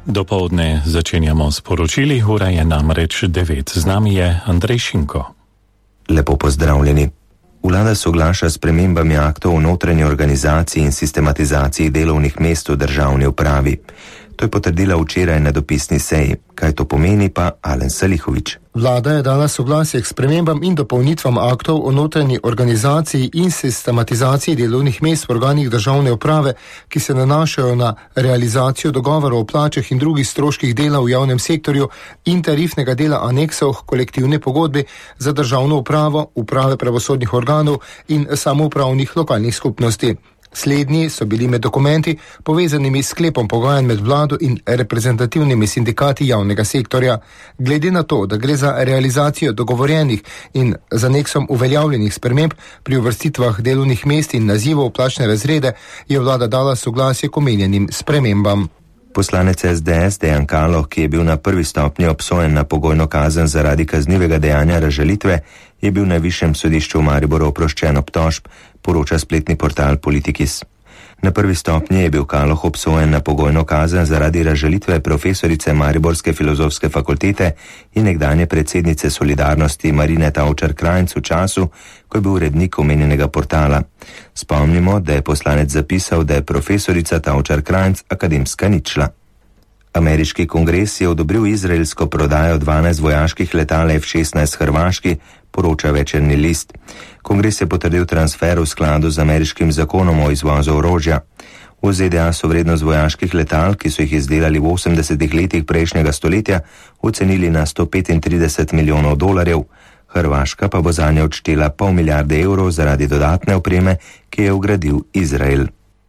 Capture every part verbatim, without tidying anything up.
Dopoldne začenjamo s poročili, ura je namreč devet. Z nami je Andrej Šinko. Lepo pozdravljeni. Vlada soglaša s spremembami aktov o notranji organizaciji in sistematizaciji delovnih mest v državni upravi. To je potrdila včeraj na dopisni seji. Kaj to pomeni, pa Alen Salihović. Vlada je dala soglasje k spremembam in dopolnitvam aktov o notranji organizaciji in sistematizaciji delovnih mest v organih državne uprave, ki se nanašajo na realizacijo dogovorov o plačah in drugih stroških dela v javnem sektorju in tarifnega dela aneksov kolektivne pogodbe za državno upravo, uprave pravosodnih organov in samoupravnih lokalnih skupnosti. Slednji so bili med dokumenti povezanimi s sklepom pogajanj med vlado in reprezentativnimi sindikati javnega sektorja. Glede na to, da gre za realizacijo dogovorjenih in z aneksom uveljavljenih sprememb pri uvrstitvah delovnih mest in nazivov v plačne razrede, je vlada dala soglasje k omenjenim spremembam. Poslanec S D S Dejan Kaloh, ki je bil na prvi stopnji obsojen na pogojno kazen zaradi kaznivega dejanja razžalitve, je bil na višjem sodišču v Mariboru oproščen obtožb, poroča spletni portal Politikis. Na prvi stopnji je bil Kaloh obsojen na pogojno kazen zaradi razžalitve profesorice Mariborske filozofske fakultete in nekdanje predsednice Solidarnosti Marine Tavčar-Krajnc v času, ko je bil urednik omenjenega portala. Spomnimo, da je poslanec zapisal, da je profesorica Tavčar-Krajnc akademska ničla. Ameriški kongres je odobril izraelsko prodajo dvanajst vojaških letal F šestnajst Hrvaški, poroča Večerni list. Kongres je potrdil transfer v skladu z ameriškim zakonom o izvozu orožja. V Z D A so vrednost vojaških letal, ki so jih izdelali v osemdesetih letih prejšnjega stoletja, ocenili na sto petintrideset milijonov dolarjev. Hrvaška pa bo zanje odštela pol milijarde evrov zaradi dodatne opreme, ki je vgradil Izrael.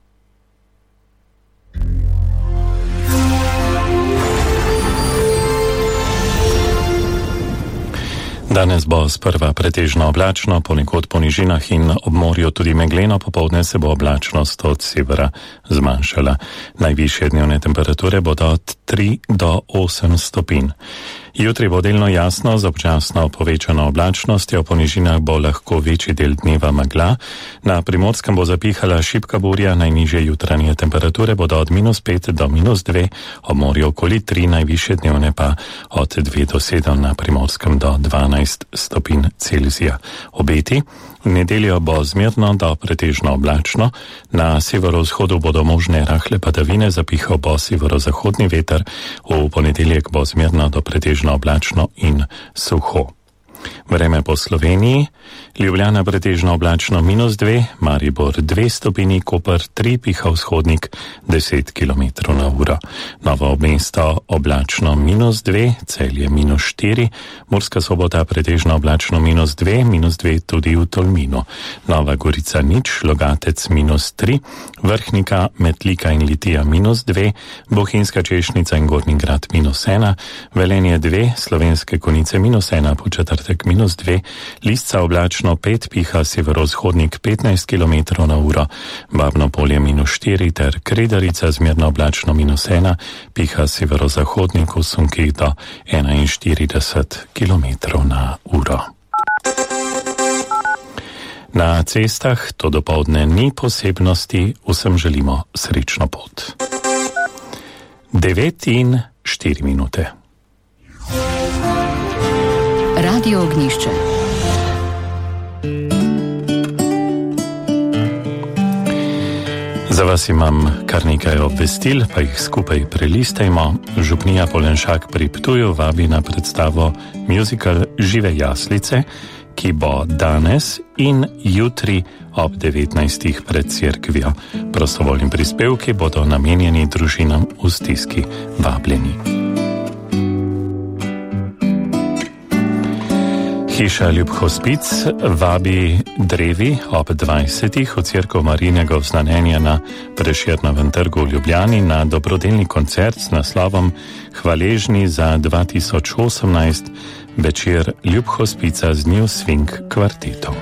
Danes bo sprva pretežno oblačno, ponekod po nižinah in ob morju tudi megleno, popoldne se bo oblačnost od severa zmanjšala. Najvišje dnevne temperature bodo od tri do osem stopinj. Jutri bo delno jasno, z občasno povečano oblačnostjo, po nižinah bo lahko večji del dneva megla. Na Primorskem bo zapihala šibka burja, najnižje jutranje temperature bodo od minus pet do minus dve, ob morju okoli tri, najvišje dnevne pa od dve do sedem, na Primorskem do dvanajst stopinj Celzija. Obeti: v nedeljo bo zmerno do pretežno oblačno, na severovzhodu bodo možne rahle padavine, zapihal bo severozahodni veter, v ponedeljek bo zmerno do pretežno oblačno in suho. Vreme po Sloveniji: Ljubljana pretežno oblačno minus dve, Maribor dve stopini, Koper tri, piha vzhodnik deset kilometrov na uro. Novo mesto oblačno minus dve, Celje minus štiri, Murska Sobota pretežno oblačno minus dve, minus dve tudi v Tolminu. Nova Gorica nič, Logatec minus tri, Vrhnika, Metlika in Litija minus dve, Bohinjska Češnica in Gornji Grad minus ena, Velenje dve, Slovenske Konjice minus ena, po četrtek minus dve, Lisca oblačno pet, piha severozhodnik petnajst kilometrov na uro, Babno Polje minus štiri ter Kredarica zmerno oblačno minus ena, piha severozahodnik v sunkih do enainštirideset kilometrov na uro. Na cestah to dopoldne ni posebnosti, vsem želimo srečno pot. devet in štiri minute. Radio Ognjišče. Za vas imam kar nekaj obvestil, pa jih skupaj prelistajmo. Župnija Polenšak pri Ptuju vabi na predstavo musical Žive jaslice, ki bo danes in jutri ob devetnajstih pred cerkvijo. Prostovoljni prispevki bodo namenjeni družinam v stiski. Vabljeni. Hiša Ljub Hospic vabi drevi ob dvajsetih v cerkev Marijinega vznanjenja na Prešernovem trgu v Ljubljani na dobrodelni koncert s naslovom Hvaležni za dva tisoč osemnajst, večer Ljub Hospica z New Swing kvartetom.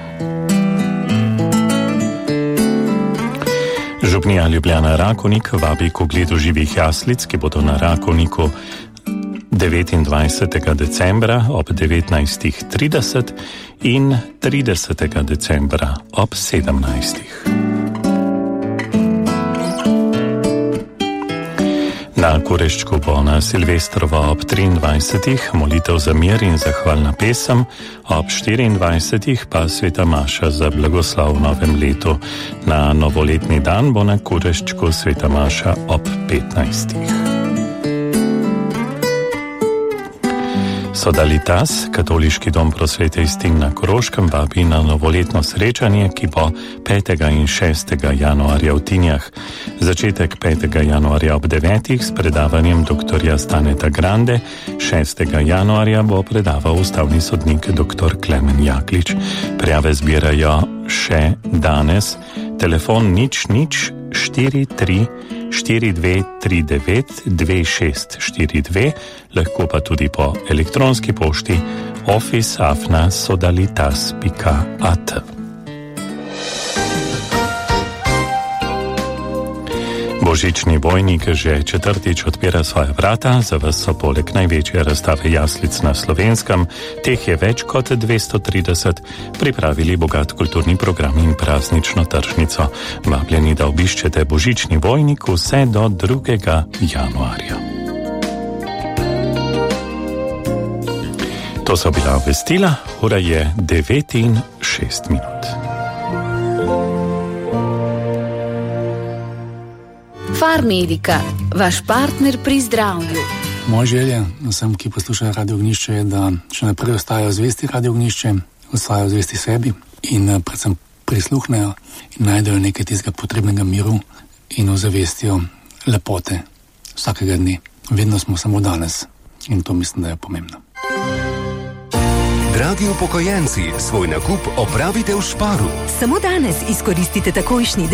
Župnija Ljubljana Rakovnik vabi k ogledu živih jaslic, ki bodo na Rakovniku devetindvajsetega decembra ob devetnajstih trideset in tridesetega decembra ob sedemnajstih. Na Kureščku bo na Silvestrovo ob triindvajsetih molitev za mir in zahvalna pesem, ob štiriindvajsetih pa sveta maša za blagoslov v novem letu. Na novoletni dan bo na Kureščku sveta maša ob petnajstih. Sodalitas, katoliški dom prosvete Istin na Koroškem, vabi na novoletno srečanje, ki bo petega in šestega januarja v Tinjah. Začetek petega januarja ob devetih s predavanjem doktorja Staneta Grande, šestega januarja bo predaval ustavni sodnik doktor Klemen Jaklič. Prijave zbirajo še danes. Telefon nič nič štiri tri štiri dve tri devet dve šest štiri dve, lahko pa tudi po elektronski pošti office afna sodalitas pika at. Božični Vojnik že četrtič odpira svoja vrata, za vas so poleg največje razstave jaslic na Slovenskem, teh je več kot dvesto trideset, pripravili bogat kulturni program in praznično tržnico. Vabljeni, da obiščete Božični Vojnik vse do drugega januarja. To so bila obvestila, ura je devet in šest minut. Farmedika, vaš partner pri zdravju. Moja želja vsem, ki poslušajo Radio Ognjišče, je, da še naprej ostajajo zvesti Radio Ognjišče, ostajajo zvesti sebi in predvsem prisluhnejo in najdejo nekaj tistega potrebnega miru in ozavestijo lepote vsakega dne. Vedno smo samo danes in to mislim, da je pomembno. Dragi upokojenci, svoj nakup opravite v Sparu. Samo danes izkoristite takojšnji